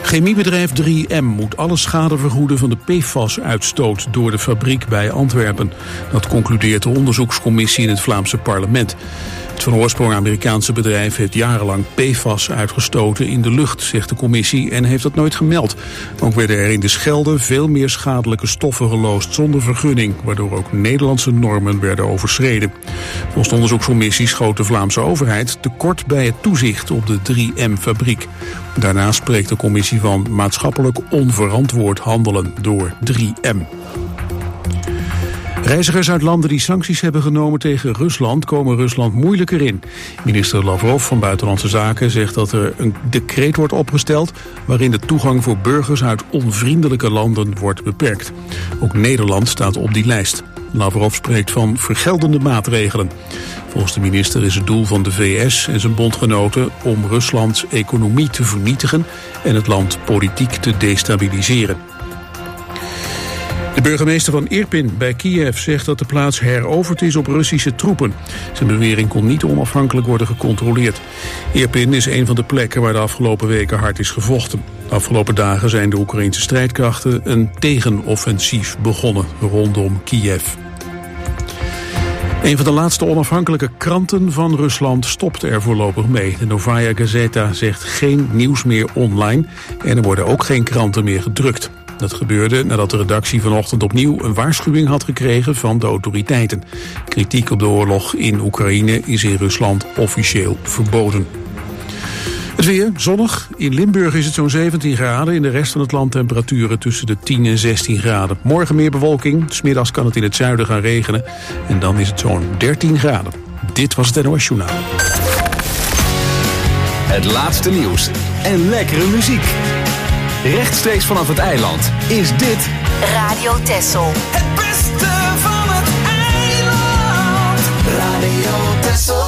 Chemiebedrijf 3M moet alle schade vergoeden van de PFAS-uitstoot door de fabriek bij Antwerpen. Dat concludeert de onderzoekscommissie in het Vlaamse parlement. Het van oorsprong Amerikaanse bedrijf heeft jarenlang PFAS uitgestoten in de lucht, zegt de commissie, en heeft dat nooit gemeld. Ook werden er in de Schelde veel meer schadelijke stoffen geloosd zonder vergunning, waardoor ook Nederlandse normen werden overschreden. Volgens de onderzoekscommissie schoot de Vlaamse overheid tekort bij het toezicht op de 3M-fabriek. Daarna spreekt de commissie van maatschappelijk onverantwoord handelen door 3M. Reizigers uit landen die sancties hebben genomen tegen Rusland komen Rusland moeilijker in. Minister Lavrov van Buitenlandse Zaken zegt dat er een decreet wordt opgesteld waarin de toegang voor burgers uit onvriendelijke landen wordt beperkt. Ook Nederland staat op die lijst. Lavrov spreekt van vergeldende maatregelen. Volgens de minister is het doel van de VS en zijn bondgenoten om Ruslands economie te vernietigen en het land politiek te destabiliseren. De burgemeester van Irpin bij Kiev zegt dat de plaats heroverd is op Russische troepen. Zijn bewering kon niet onafhankelijk worden gecontroleerd. Irpin is een van de plekken waar de afgelopen weken hard is gevochten. De afgelopen dagen zijn de Oekraïnse strijdkrachten een tegenoffensief begonnen rondom Kiev. Een van de laatste onafhankelijke kranten van Rusland stopt er voorlopig mee. De Novaya Gazeta zegt geen nieuws meer online en er worden ook geen kranten meer gedrukt. Dat gebeurde nadat de redactie vanochtend opnieuw een waarschuwing had gekregen van de autoriteiten. Kritiek op de oorlog in Oekraïne is in Rusland officieel verboden. Het weer, zonnig. In Limburg is het zo'n 17 graden. In de rest van het land temperaturen tussen de 10 en 16 graden. Morgen meer bewolking. 's Middags kan het in het zuiden gaan regenen. En dan is het zo'n 13 graden. Dit was het NOS Journaal. Het laatste nieuws en lekkere muziek. Rechtstreeks vanaf het eiland is dit Radio Texel. Het beste van het eiland. Radio Texel.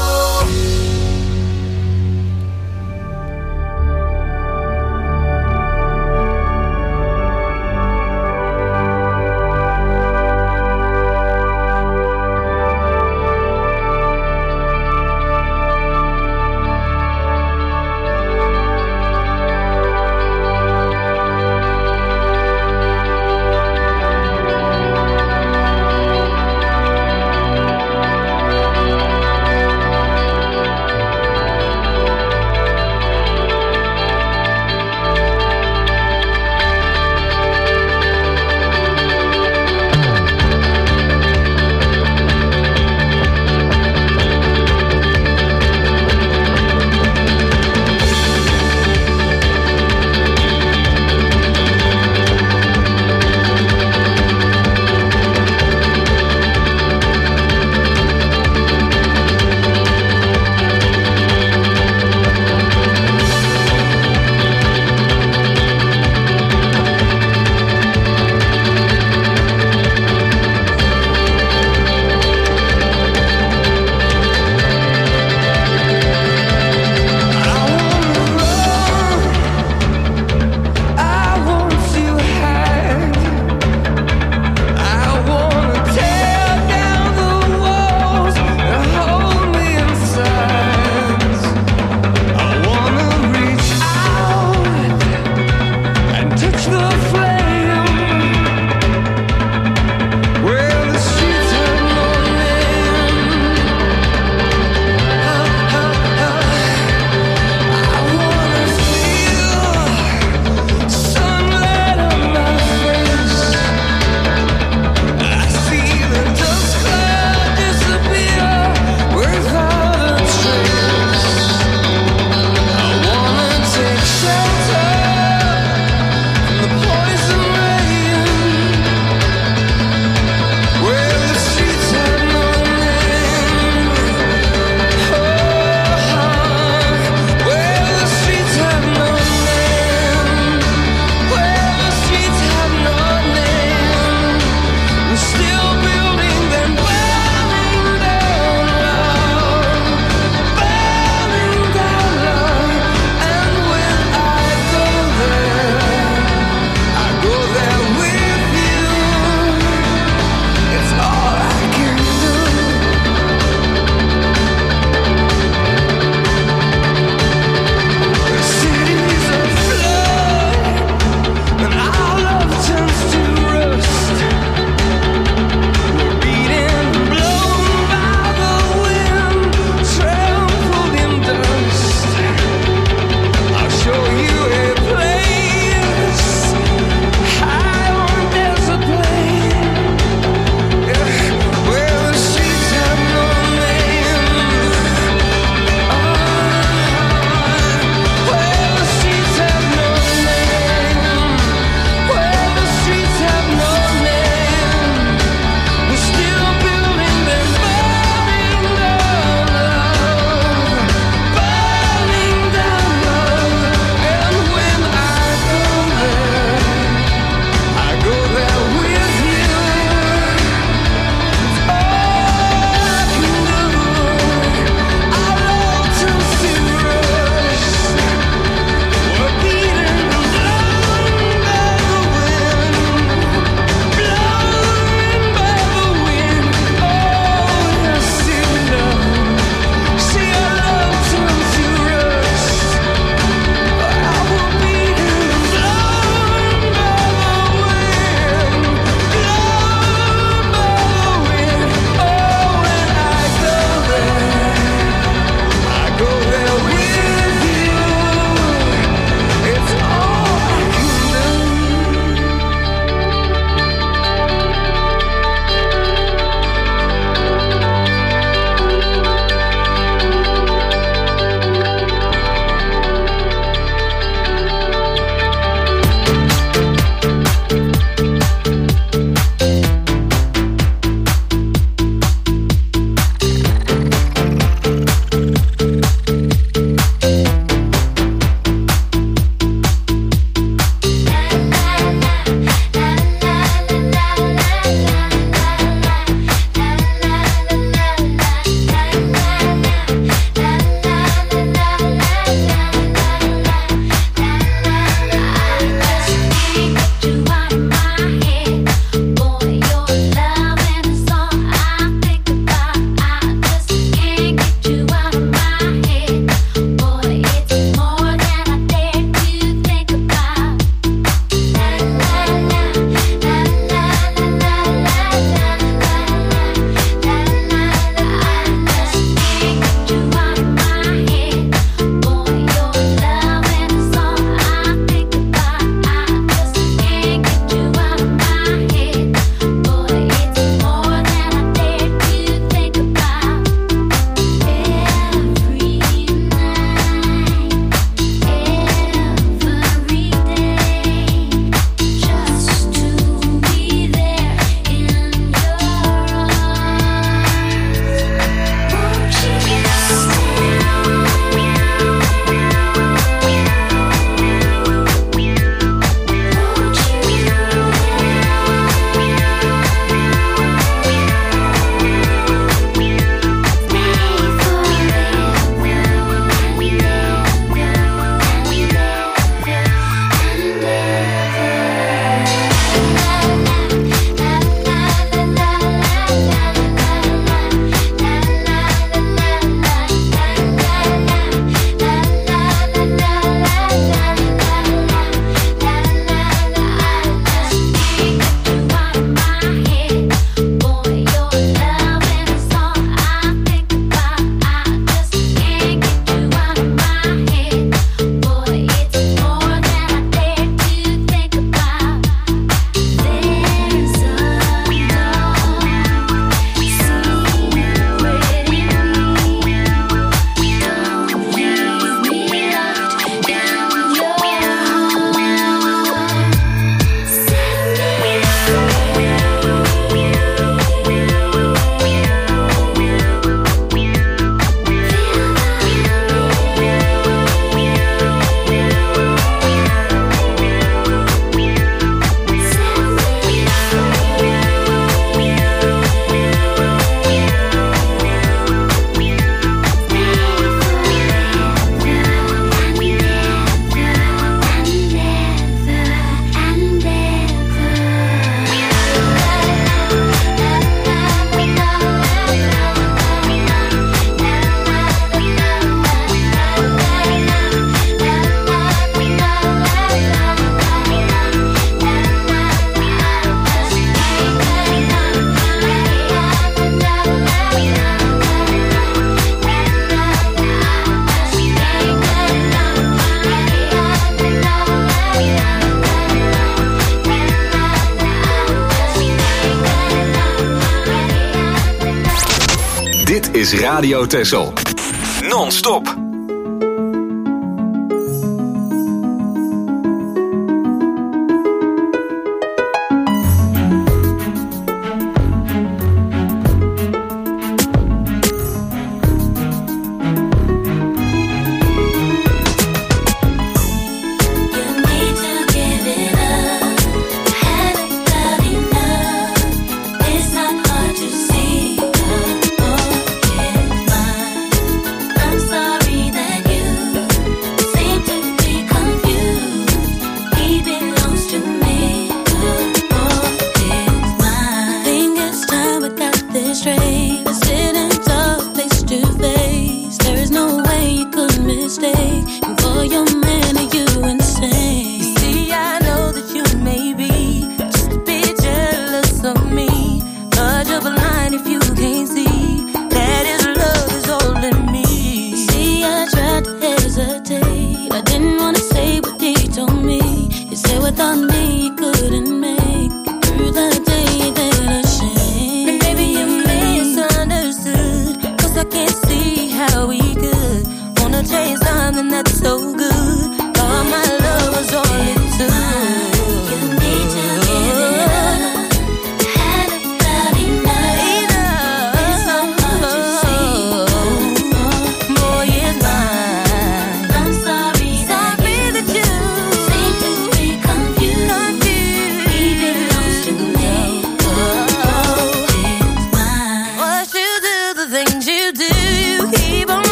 is Radio Texel. Non-stop.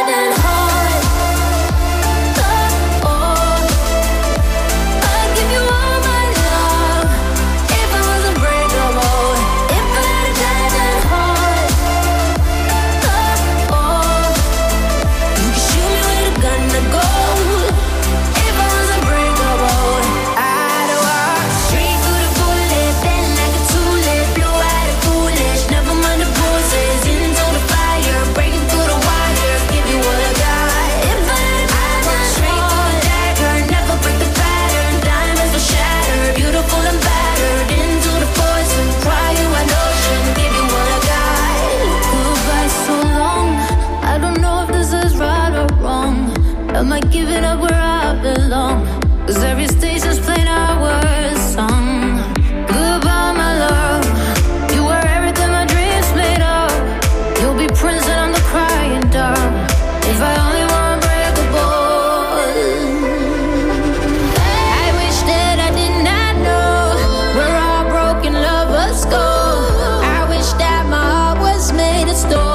Give you Am I giving up where I belong? 'Cause every station's playing our song. Goodbye, my love. You were everything my dreams made of. You'll be Prince and I'm the crying dove. If I only were unbreakable. I wish that I did not know where all broken lovers go. I wish that my heart was made of stone.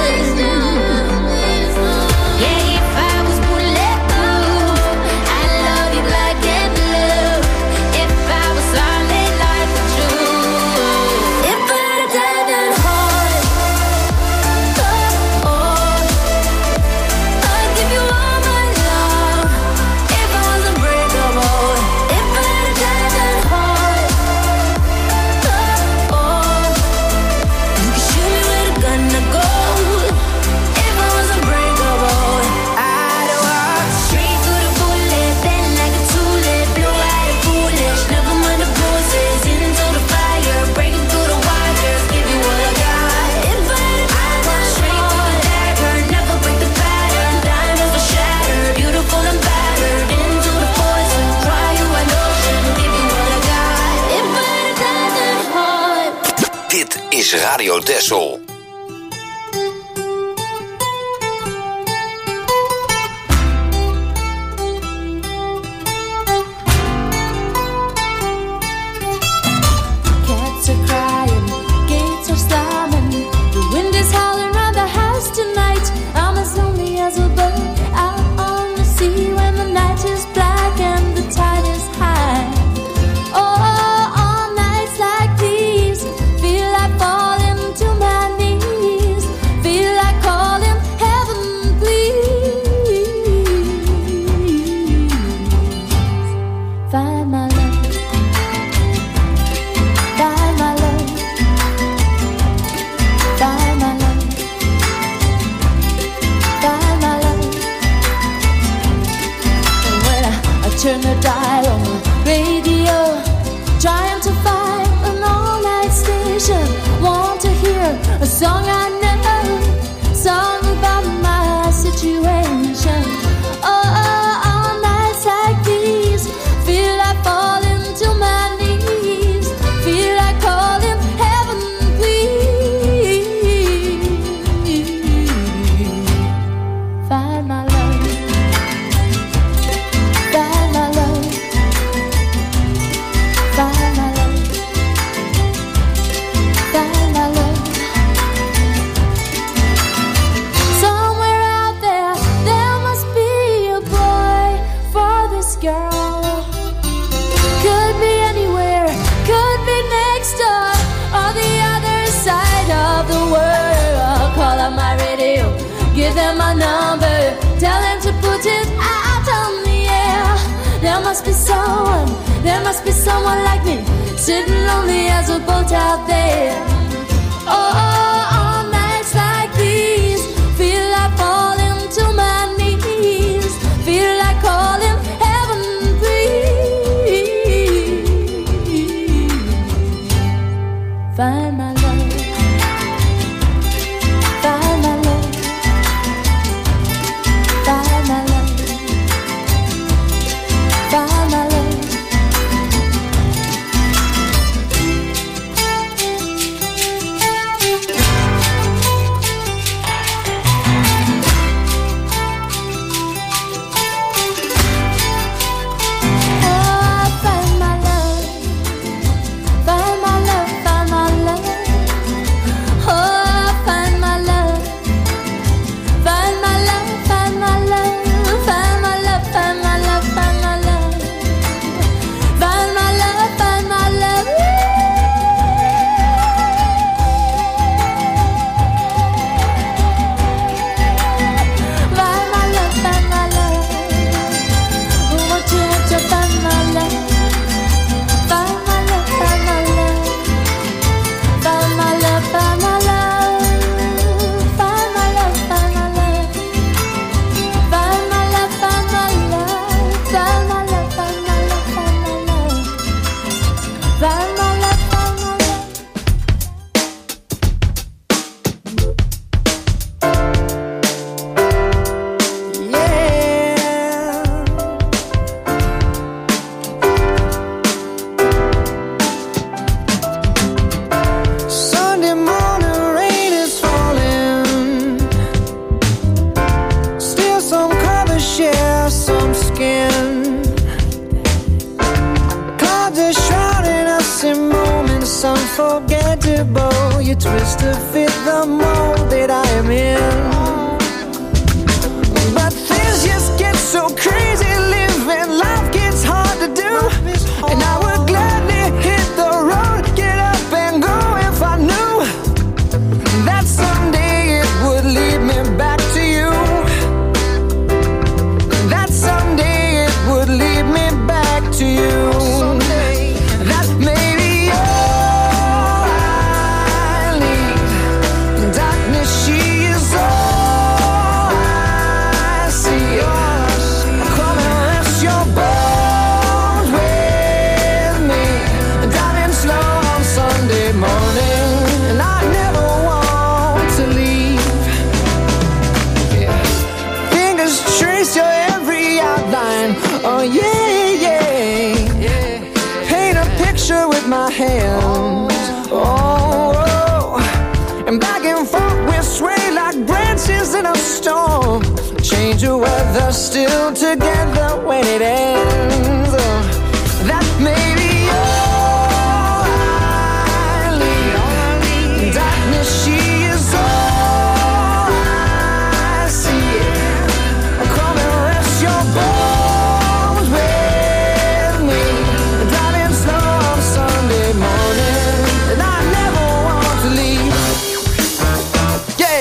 Radio Texel. Cats are crying, gates are slamming. The wind is howling round the house tonight. I'm as lonely as a bird out on the sea when the night is black and the tide is high. Oh, on nights like these, feel like falling to my knees. Feel like calling heaven, please. Find my love. Find my love. Find my love. Find my love. And when I turn the dial on the radio, trying to find an all-night station, want to hear a song I know, song about my situation. Oh, on nights like these, feel like falling to my knees. Feel like calling heaven, please. Find my love. Find my love. Find my love. Find my love. Somewhere out there, there must be a boy for this girl. Could be anywhere, could be next door, or the other side of the world. Call up my radio, give them my number, tell them to put it out on the air. There must be someone like me, sitting lonely as a boat out there. Oh, on nights like these, feel like falling to my knees. Feel like calling heaven, please. Find my love. Find my love. Find my love. Find my love. twist to fit the mold that I am in. But things just get so crazy, living life gets hard to do. And I would gladly hit the road, get up and go if I knew that someday it would lead me back to you. That someday it would lead me back to you. That maybe all I need. Darkness, she is all I see. Come and rest your bones with me. Driving slow on Sunday morning, and I never want to leave. Yeah. Fingers trace your every outline. Oh yeah, yeah. Paint a picture with my hands. Oh, and back and forth we sway like branches in a storm. Change the weather, still together when it ends. Oh, that may be all I need. Darkness, she is all I see. Come and rest your bones with me. Driving slow on Sunday morning, and I never want to leave. Yeah.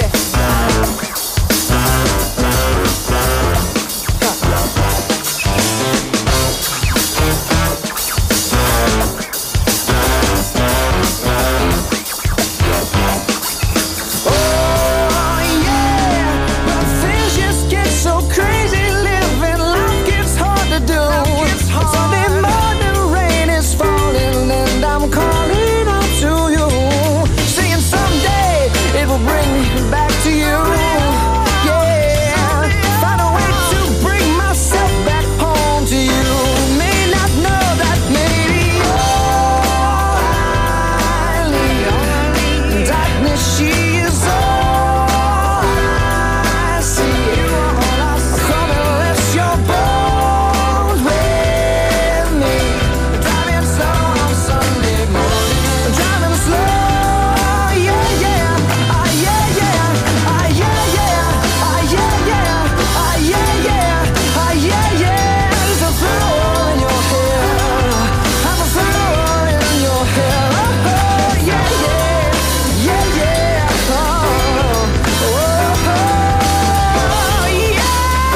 Oh yeah, but things just get so crazy, living life gets hard to do. Sunday morning rain is falling, and I'm calling out to you, saying someday it will bring me back to you. Yeah, find a way to bring myself back home to you. May not know that maybe all I need. Darkness, she is all I see. Come and rest your bones with me. Driving slow on Sunday morning. Driving slow, yeah, yeah. Ah, yeah, yeah. Ah, yeah, yeah. Ah, yeah, yeah. Ah, yeah, yeah. Ah, yeah, yeah. There's a flower in your hair. I'm a flower in your hair. Oh, yeah, yeah. Yeah, yeah. Oh, oh, yeah.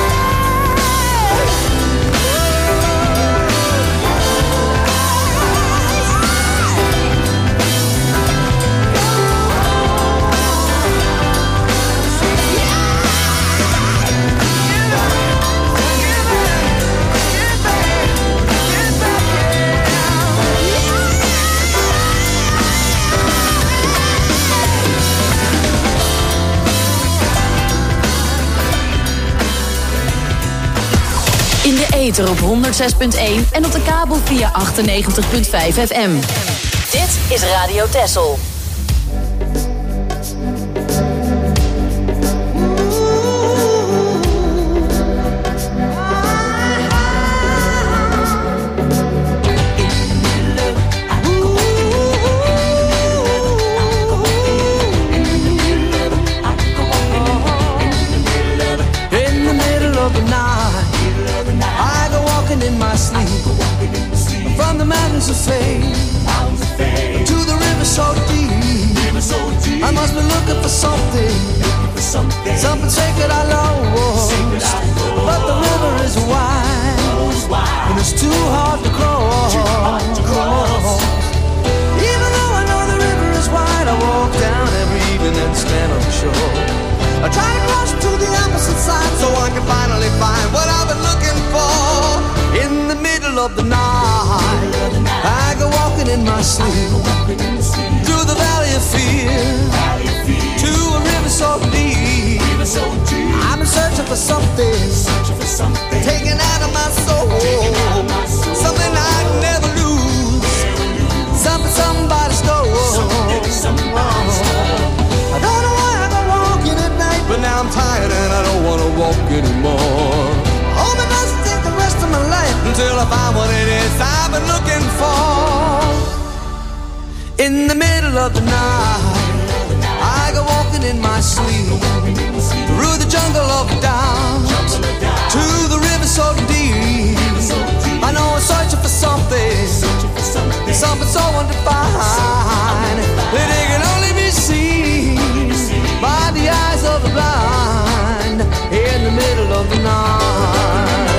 In de ether op 106.1 en op de kabel via 98.5 FM. Dit is Radio Texel. In the middle of the night, I go walking in my sleep. From the mountains of fame to the river so deep. I must be looking for something, something sacred I lost. But the river is wide, and it's too hard to cross. Even though I know the river is wide, I walk down every evening and stand on the shore. I try to cross to the opposite side so I can finally find what I've been looking for. In the middle of the night, I go walking in my sleep through the valley of fear to a river so deep. I'm searching for something taken out of my soul, something I'd never lose, something somebody stole. I don't know why I go walking at night, but now I'm tired and I don't want to walk anymore. Hope it doesn't take the rest of my life until I find what it is I've been looking for. In the middle of the night, walking in my sleep through the jungle of down to the river so deep. I know I'm searching for something so undefined that it can only be seen by the eyes of the blind in the middle of the night.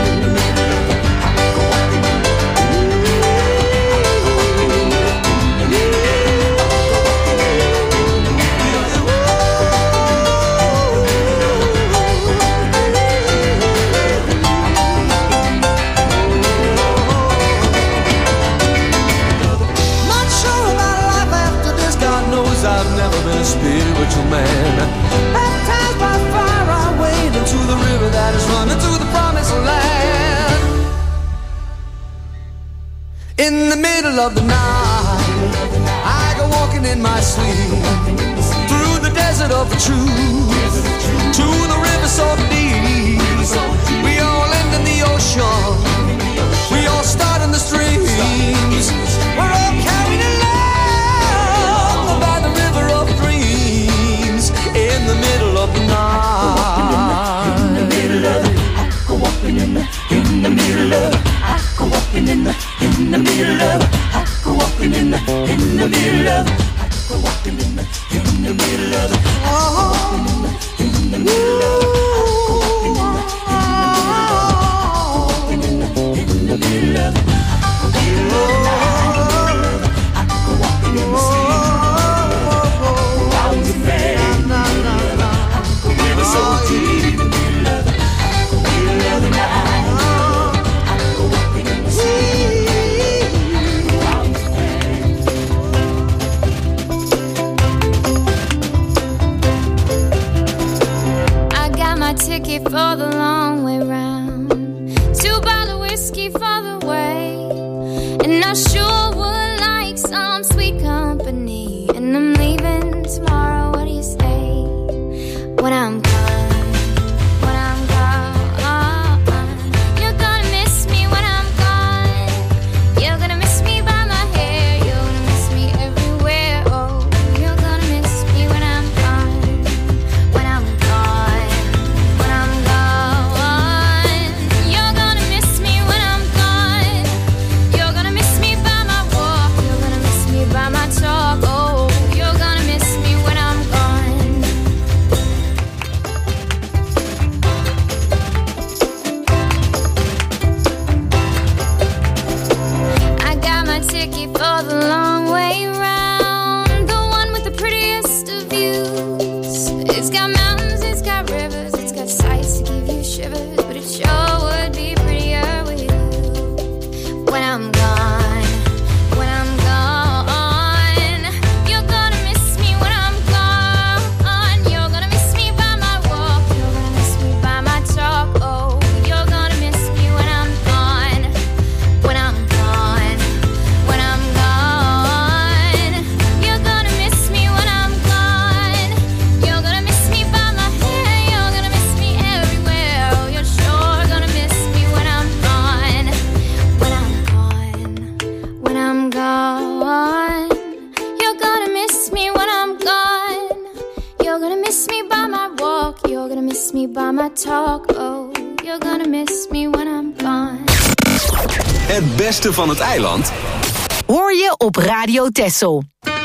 Spiritual man, baptized by fire, I wade into the river that is running to the promised land. In the middle of the night, I go walking in my sleep through the desert of the truth to the river so deep. We all end in the ocean, we all start in the streams. We're all carried along by the river of dreams in the middle of the night. In the middle of it, I go walking in the middle of it. I go walking in the middle of it. I go walking in the middle of it. I go walking in the middle of it. Oh, in the middle of it. In the middle of it. Ticket for the long way round, 2 bottles of whiskey for the way, and I sure would like some sweet company. And I'm leaving tomorrow. What do you say? When I'm gone, when I'm gone, you're gonna miss me when I'm gone. You're gonna miss me by my hair. You're gonna miss me everywhere. Oh, you're gonna miss me when I'm gone. When I'm gone. For the long way round, the one with the prettiest of views. It's got mountains, it's got rivers, it's got sights to give you shivers, but it sure would be prettier with you. When I'm gone, when I'm gone, you're gonna miss me when I'm gone. You're gonna miss me by my walk, you're gonna miss me by my talk. Oh, you're gonna miss me when I'm gone. When I'm gone, when I'm gone, you're gonna miss me when I'm gone. You're gonna miss me by my hair. You're gonna miss me everywhere. Oh, you're sure gonna miss me when I'm gone. When I'm gone, when I'm gone, you're gonna miss me when I'm gone. You're gonna miss me by my walk. You're gonna miss me by my talk. Oh, you're gonna miss me when I'm gone. Het beste van het eiland hoor je op Radio Texel.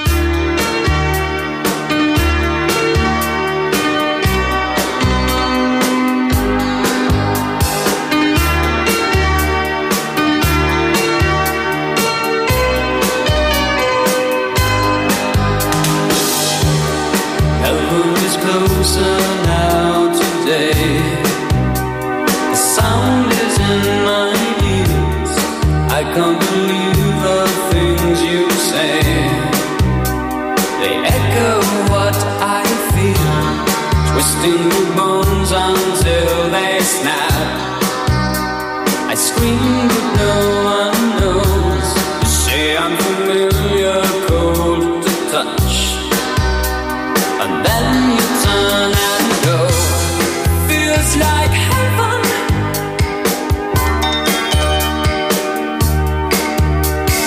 Heaven is closer now today. The sound is in my ears. I can't believe the things you say. They echo what I feel, twisting the bones until they snap. I scream but no one knows. You say I'm familiar, cold to touch, and then you turn and go. Feels like heaven.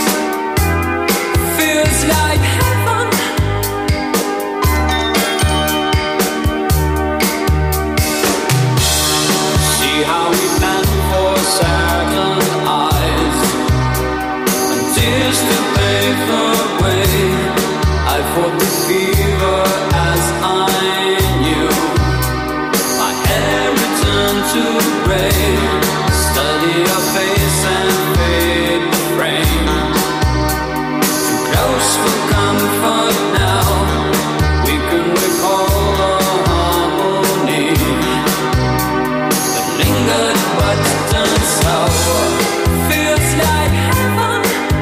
Feels like heaven. to gray. Study your face and fade the frame. Too close for comfort now. We can recall our harmony that lingered but turned sour. Feels like heaven.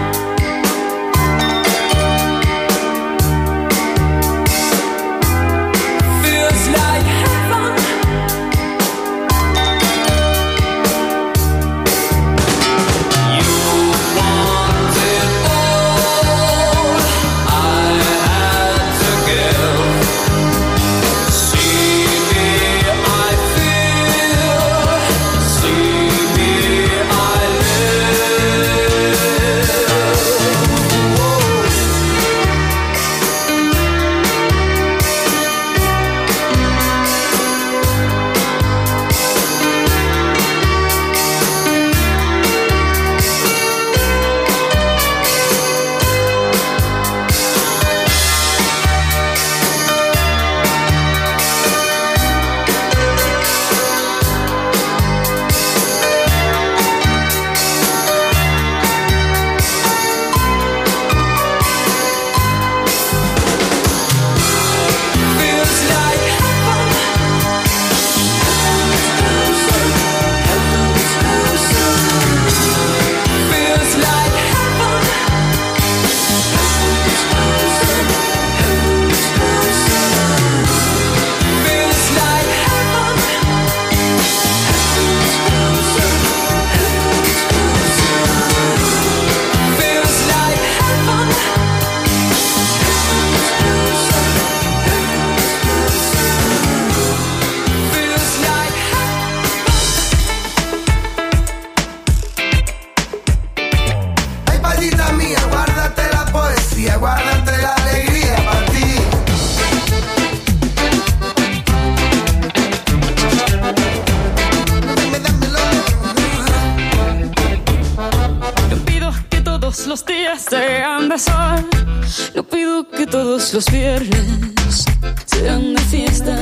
Feels like heaven. You want it all. I had to give. See me, I feel. See me, I live. Feels like heaven. Heaven's closer. Feels like heaven. Heaven's closer. Heaven's closer. Feels like heaven. Heaven's closer. Heaven's closer. Feels like heaven. Feels like Ay, palita mía, guárdate la poesía, guárdate la alegría para ti. Dámelo. No pido que todos los días sean de sol. No pido que todos los viernes sean de fiesta.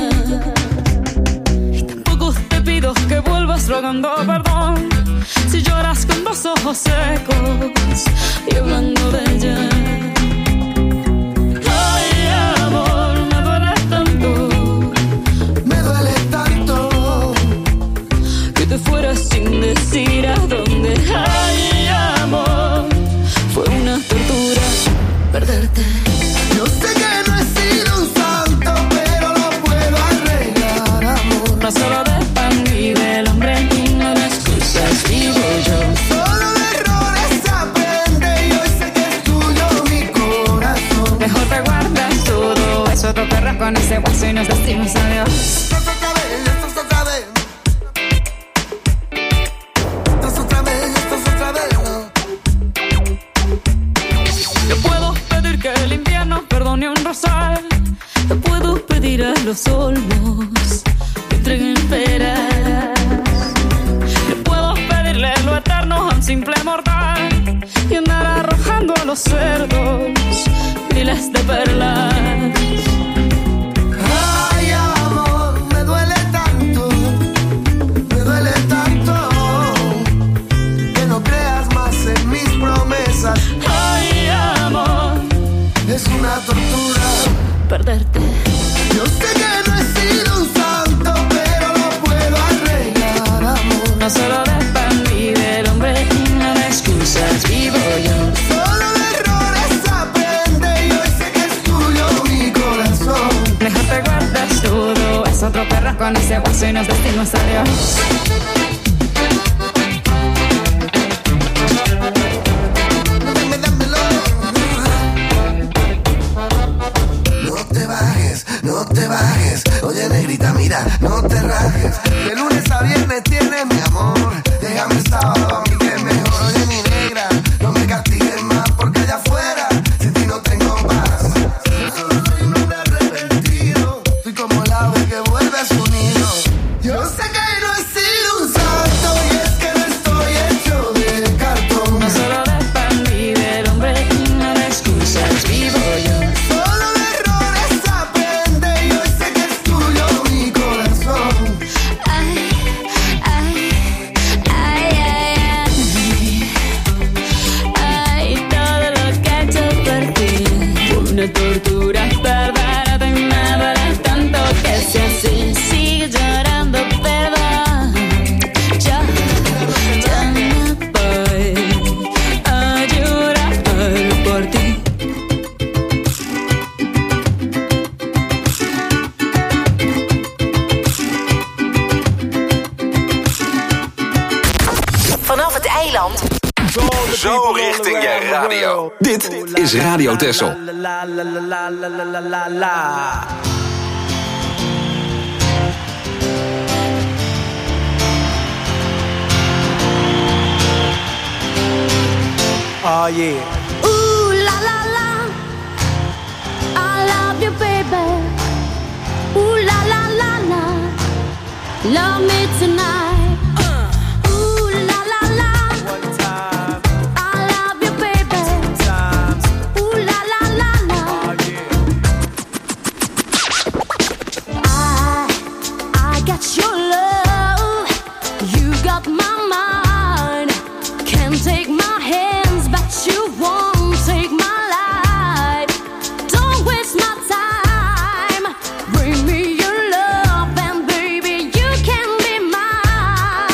Y tampoco te pido que vuelvas rogando perdón si lloras con los ojos secos y hablando de ella. Ay, amor, me duele tanto Me duele tanto. que te fueras sin decir a dónde. Ay, amor, fue una tortura perderte. Yo sé que no he sido un santo, pero lo puedo arreglar, amor. No solo de pan vive el hombre y no de excusas vivo yo. Solo de errores se aprende y hoy sé que es tuyo mi corazón. Mejor te guardas todo eso, te perras con ese hueso y nos decimos adiós. Esto es otra vez, esto es otra vez. Esto es otra vez, esto es otra vez. Yo puedo pedir que el invierno perdone un rosal. Yo puedo pedir a los olmos que entreguen peras. Yo puedo pedirle lo eterno a un simple mortal y andar arrojando a los cerdos miles de perlas. Ay, amor, me duele tanto que no creas más en mis promesas. Ay, amor, Es una tortura. perderte. Yo sé que no he sido un santo, pero lo puedo arreglar, amor. No solo de pan vive el hombre y no de excusas vivo yo. Solo de errores se aprende y hoy sé que es tuyo mi corazón. Mejor te guardas todo, es otro perro con ese hueso y nos decimos adiós. Dámelo. No te bajes. Oye, negrita, mira, no te rajes. De lunes a viernes tienes mi amor. Déjame el sábado a mí que es mejor. Oye, mi negra, no me castigues más porque allá afuera sin ti no tengo paz. Yo solo soy un hombre arrepentido. Soy como el ave que vuelve a su nido. Yo sé que no he sido un eiland. Zo richting je radio. Dit is Radio Texel. Oh yeah. Ooh la la la, I love you, baby. Ooh la la la la, love me tonight. Ooh la la la, One time, I love you, baby. two times. Ooh la la la la, Oh yeah. I got your love, you got my mind. Can't take my hands, but you won't take my life. Don't waste my time. Bring me your love, and baby, you can be mine.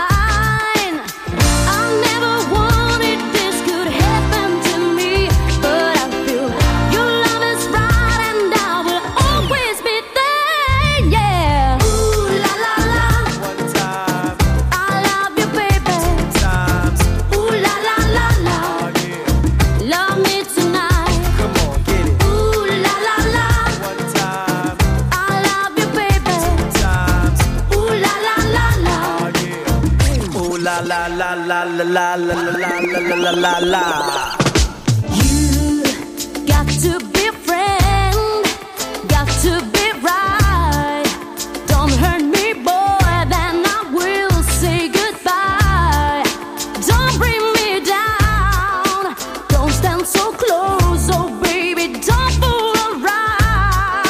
I never wanted this could happen to me, but I feel your love is right, and I will always be there. Yeah. Ooh la la la, One time, I love you, baby. two times. Ooh la la la la, Oh yeah. love me tonight. Come on, get it. Ooh la la la, One time, I love you, baby. two times. Ooh la la la la, Oh yeah. Ooh la la la la la la la la la la la la. you got to be a friend, got to be right. Don't hurt me, boy, then I will say goodbye. Don't bring me down, don't stand so close, oh baby, don't fool around.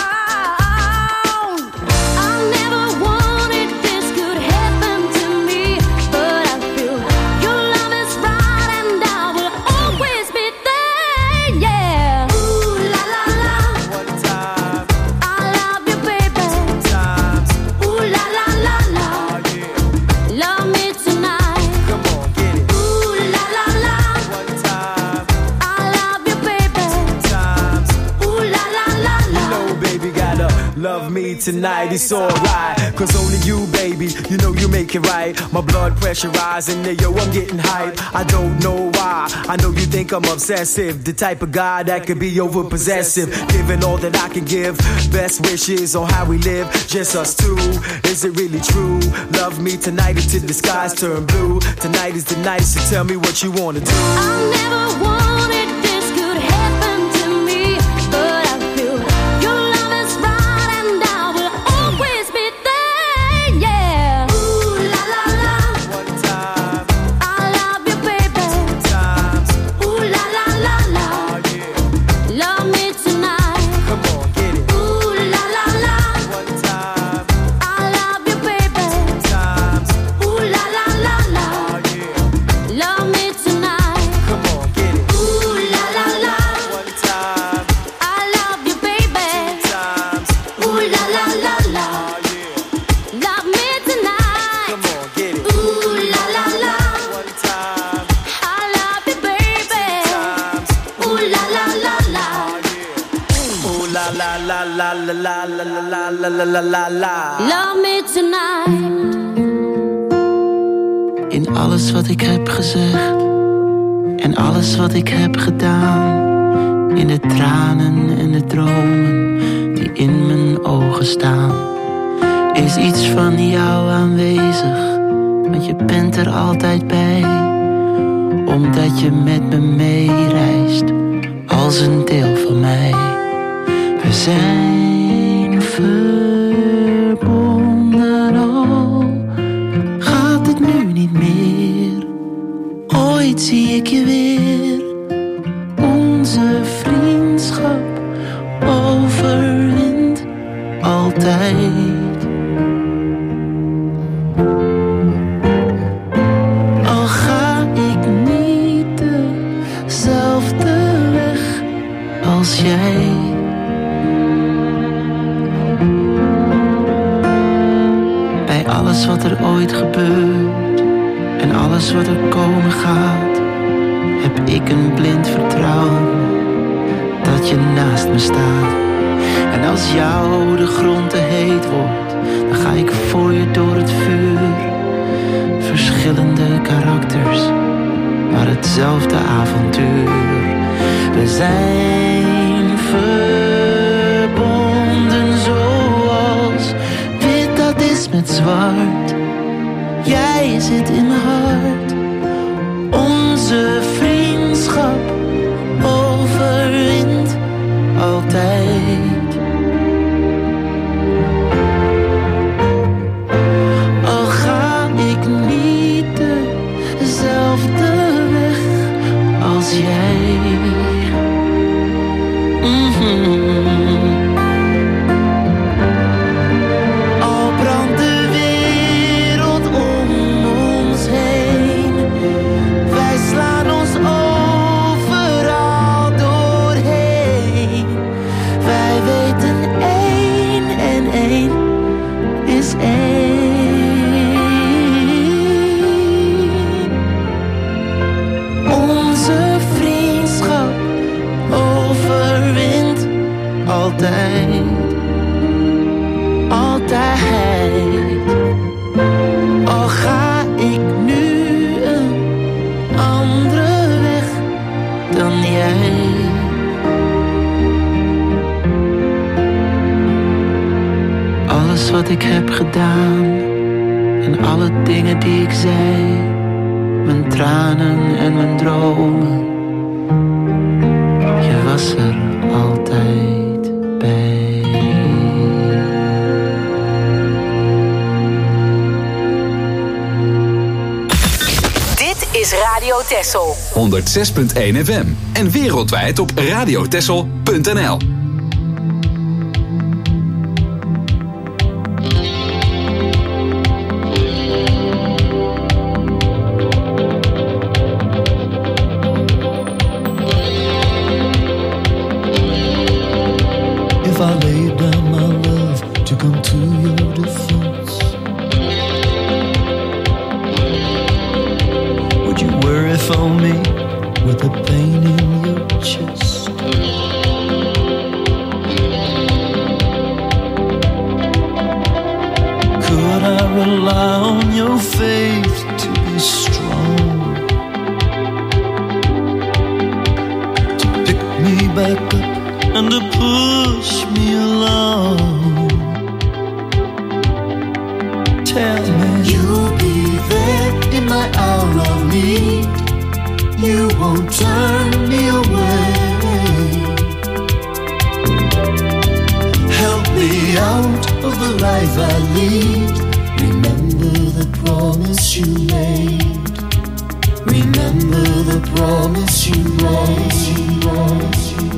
I never wanted this could happen to me, but I feel your love is right, and I will always be there. Yeah. Ooh la la la, One time, I love you, baby. two times. Ooh la la la la, Oh yeah. love me tonight. Come on, get it. Ooh la la la, One time, I love you, baby. two times. Ooh la la la la. No, baby, gotta love me tonight, it's alright. Cause only you, baby, you know you make it right. My blood pressure rising, yeah, yo, I'm getting hype. I don't know why, I know you think I'm obsessive. The type of guy that could be over possessive. Giving all that I can give, best wishes on how we live, just us two. Is it really true? Love me tonight until the skies turn blue. Tonight is the night, so tell me what you wanna do. I never wanted this could happen to me, but I feel your love is right, and I will always be there. Yeah. Ooh la la la, One time, I love you, baby. two times. Ooh la la la la, Oh yeah, love me tonight. come on, get it. Ooh la la la, One time, I love you, baby. two times. Ooh la la la la, Oh yeah, love me tonight. come on, get it. Ooh la la la, One time, I love you, baby. times. Ooh la la la la, Oh yeah, love me tonight. come on, get it. Ooh la la la, One time, I love you, baby. times. Ooh la la la la, Ooh la la la la la la la la la la la la la. love me tonight. In alles wat ik heb gezegd en alles wat ik heb gedaan, in de tranen en de dromen die in mijn ogen staan, is iets van jou aanwezig, want je bent er altijd bij, omdat je met me meereist als een deel van mij. We zijn verbonden, al gaat het nu niet meer. Ooit zie ik je weer. Onze vriendschap overwint altijd. Al ga ik niet dezelfde weg als jij. Bij alles wat er ooit gebeurt en alles wat er komen gaat, heb ik een blind vertrouwen dat je naast me staat. En als jou de grond te heet wordt, dan ga ik voor je door het vuur. Verschillende karakters We zijn verbonden zoals wit dat is met zwart. Jij zit in mijn hart. Onze vriendschap overwint altijd. Al ga ik niet dezelfde weg als jij. Al brandt de wereld om ons heen, wij slaan ons overal doorheen. Wij weten 1 en 1 is 1. Onze vriendschap overwint altijd. Altijd. Al ga ik nu een andere weg dan jij. Alles wat ik heb gedaan en alle dingen die ik zei, mijn tranen en mijn dromen, je was er altijd bij. Dit is Radio Texel. 106.1 FM en wereldwijd op radiotexel.nl. If I laid down my love to come to your defense, would you worry for me with the pain in your chest? Could I rely on your faith to be strong, to pick me back up and to push me along? Tell me you'll be there in my hour of need. You won't turn me away. Help me out of the life I lead. Remember the promise you made. Remember the promise you made.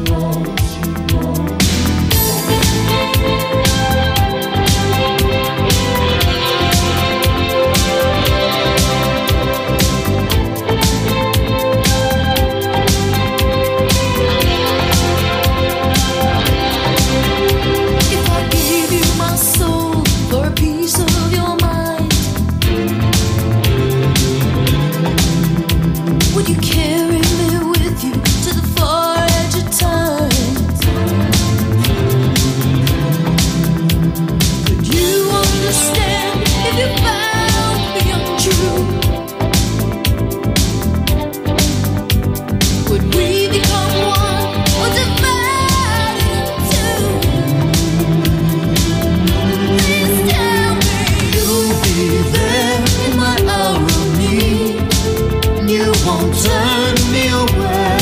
Would you carry me with you to the far edge of time? Could you understand if you found me untrue? Would we become one or divide into two? Please tell me You'll be there in my hour of need. You won't turn me away.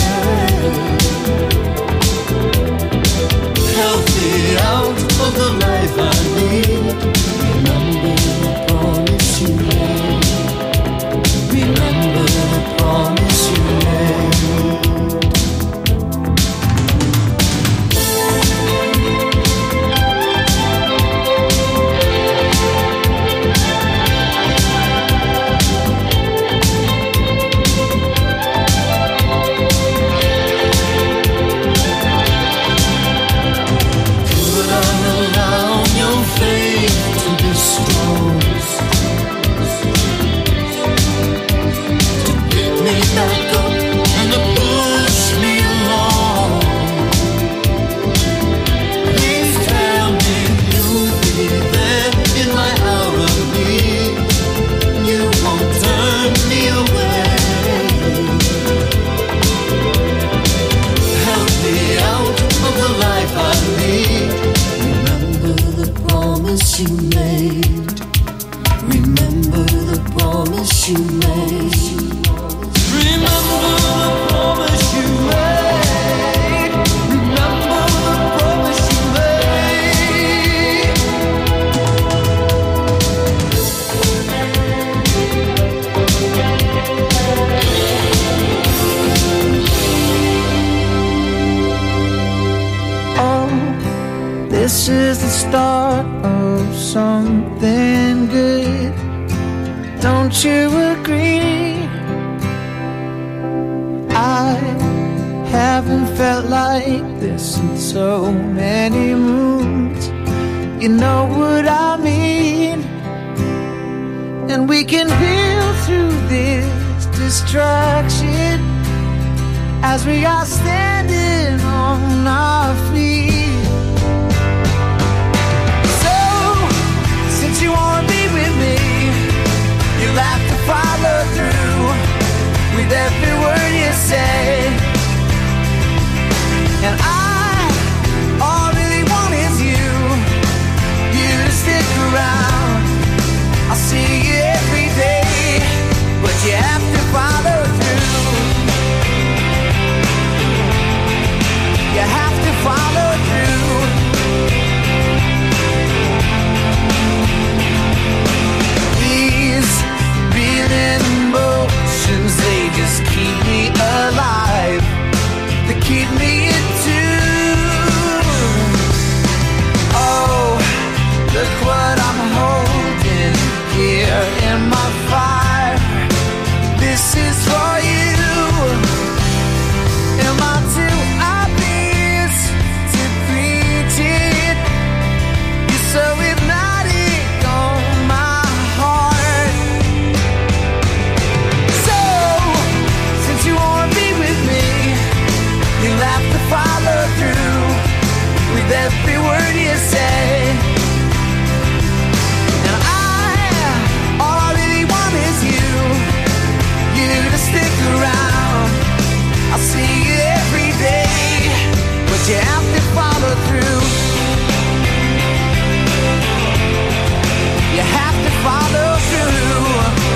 Help me out of the life I lead. Remember the promise you made. Remember the promise you made. Could I rely on your faith to be strong, to pick me back up and to push me along? Please tell me you'll be there in my hour of need. You won't turn me away. promise you made. Remember the promise you made. Remember the promise you made. Oh, this is the start of something good. Don't you agree? I haven't felt like this in so many moons. You know what I mean? And we can heal through this distraction as we are standing on our feet. So, since you wanna be with me, you'll have to follow through with every word you say. And all I really want is you to stick around. I'll see you every day, but you have to follow through. You have to follow through. These reeling emotions, they just keep me alive. They keep me in tune. Oh, look what I'm holding here in my fire. This is for you. Am I too obvious to preach it? You're so hypnotic on my heart. So, since you wanna be with me, you'll have to follow through with every word you say. And all I really want is you to stick around. I'll see you every day, but you have to follow through. You have to follow through.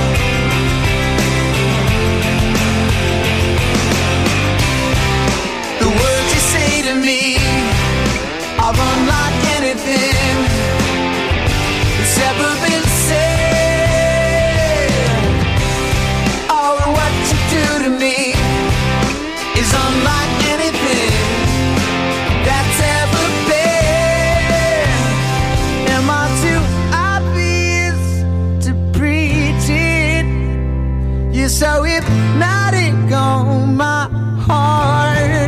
The words you say to me are unlike anything that's ever been said. Oh, what you do to me is unlike anything that's ever been. Am I too obvious to preach it? You're so hypnotic on my heart.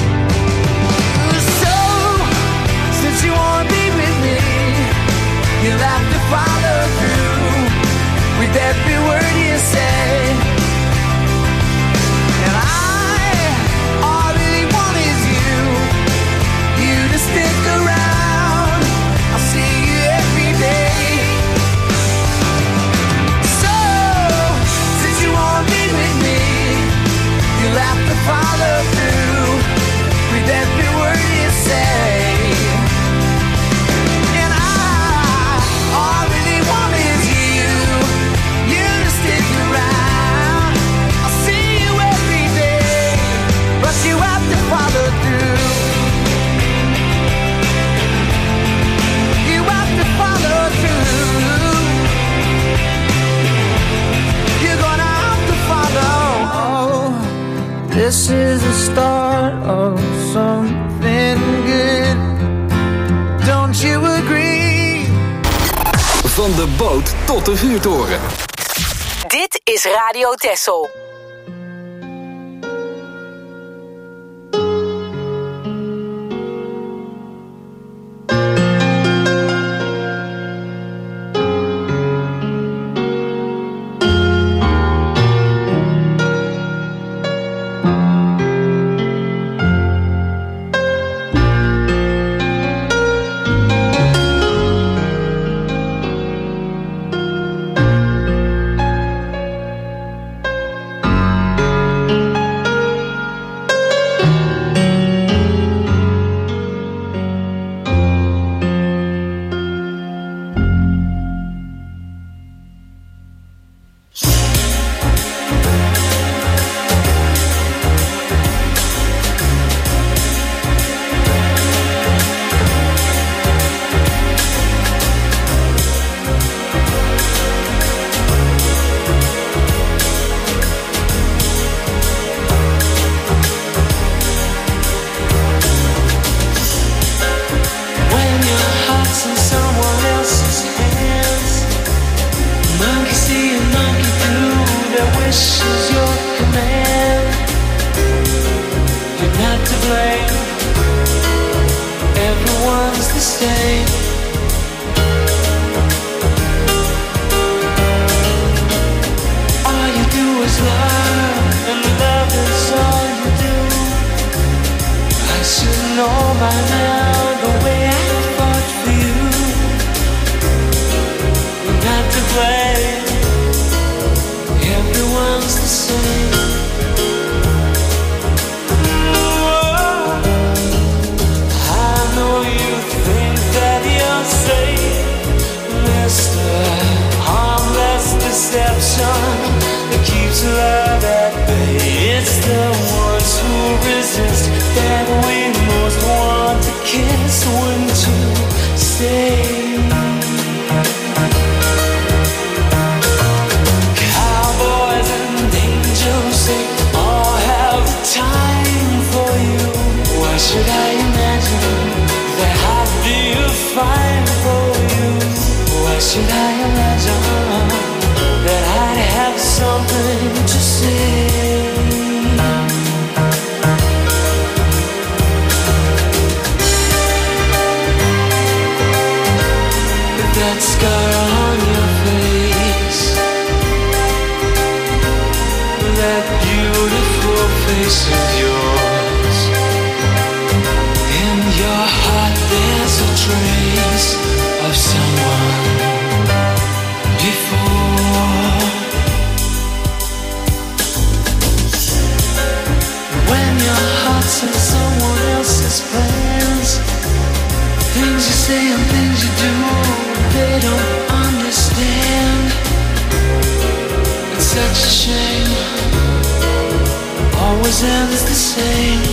So, since you wanna be with me, you'll have to follow through with every word you say. And all I really want is you to stick around. I'll see you every day. So, since you wanna be with me, you'll have to follow through with every word you say. And all I really want is you to stick around. I'll see you every day, but you have to follow through. You have to follow through. You're gonna have to follow. This is the start of something good. Don't you agree? Van de boot tot de vuurtoren. Dit is Radio Texel. wish is your command. You're not to blame. Everyone's the same. All you do is love, and love is all you do. I should know by now the way I fought for you. You're not to blame. Everyone's the same. I know you think that you're safe, Mr. Harmless deception that keeps love at bay. It's the ones who resist that we most want to kiss. Wouldn't you say? Cowboys and angels, they all have the time for you. Why should I imagine that I'd be fine for you? Why should I imagine that I'd have something to say? That scar on your face, that beautiful face of yours. In your heart there's a trace of someone before. When your heart's in someone else's plans, things you say and things you do, they don't understand. It's such a shame. Always ends the same.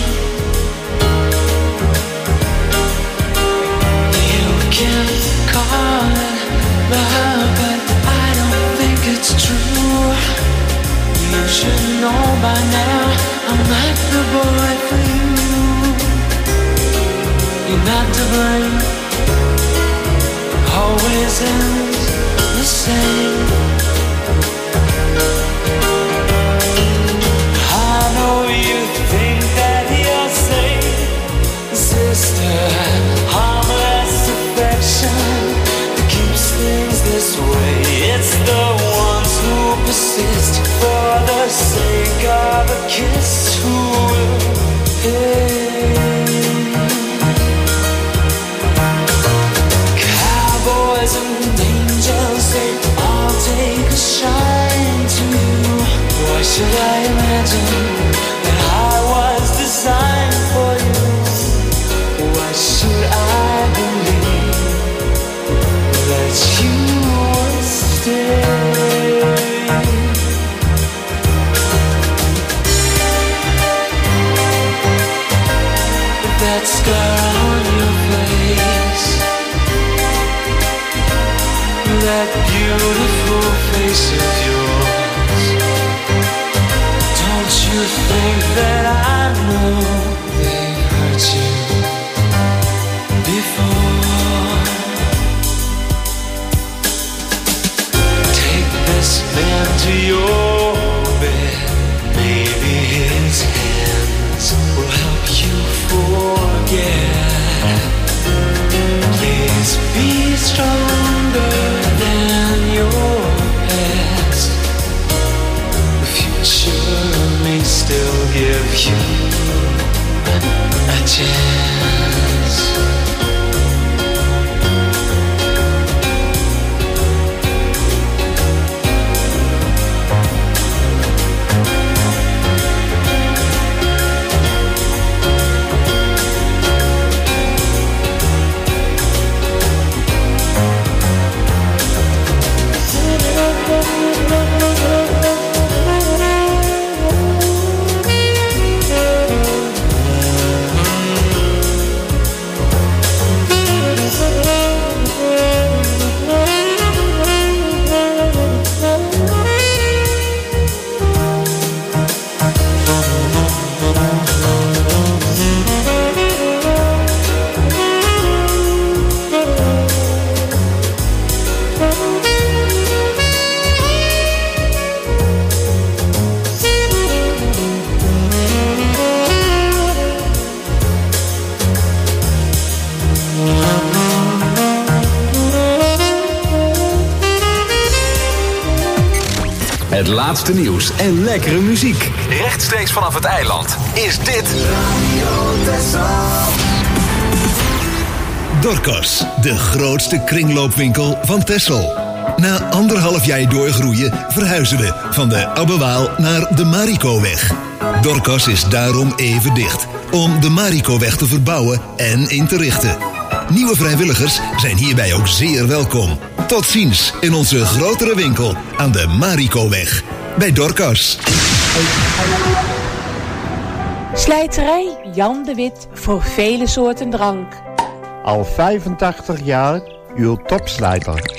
You can call it love, but I don't think it's true. You should know by now I'm not the boy for you. You're not to blame. Always ends the same. I know you think that you're safe, sister. Harmless affection that keeps things this way. It's the ones who persist for the sake of a kiss who will pay. Cowboys and angels, they all take a shine to you. Why should I imagine that I was designed for you? Why should I believe that you would stay? That scar on your face, that beautiful face of yours. Don't you think that I know they've hurt you before? Take this man to your bed. Maybe his hands will help you forget. Please be stronger than your past. The future may still give you a chance. Het laatste nieuws en lekkere muziek. Rechtstreeks vanaf het eiland is dit Radio Texel. Dorcas, de grootste kringloopwinkel van Texel. Na 1,5 jaar doorgroeien verhuizen we van de Abbewaal naar de Marikoweg. Dorcas is daarom even dicht, om de Marikoweg te verbouwen en in te richten. Nieuwe vrijwilligers zijn hierbij ook zeer welkom. Tot ziens in onze grotere winkel aan de Marikoweg. Bij Dorcas. Slijterij Jan de Wit voor vele soorten drank. Al 85 jaar uw topslijter.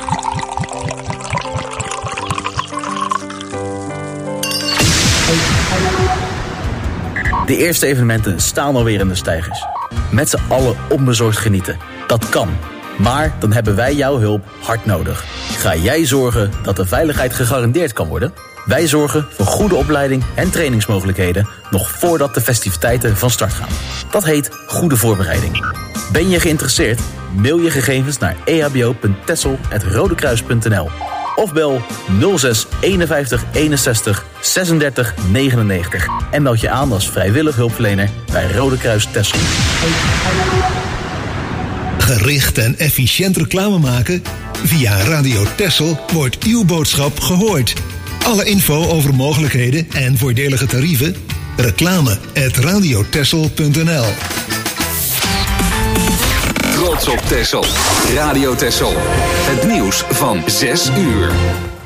De eerste evenementen staan alweer in de steigers. Met z'n allen onbezorgd genieten. Dat kan. Maar dan hebben wij jouw hulp hard nodig. Ga jij zorgen dat de veiligheid gegarandeerd kan worden? Wij zorgen voor goede opleiding en trainingsmogelijkheden nog voordat de festiviteiten van start gaan. Dat heet goede voorbereiding. Ben je geïnteresseerd? Mail je gegevens naar ehbo.texel@rodekruis.nl of bel 06 51 61 36 99 en meld je aan als vrijwillig hulpverlener bij Rode Kruis Texel. Gericht en efficiënt reclame maken? Via Radio Texel wordt uw boodschap gehoord. Alle info over mogelijkheden en voordelige tarieven? reclame@radiotexel.nl. Trots op Texel. Radio Texel. Het nieuws van 6 uur.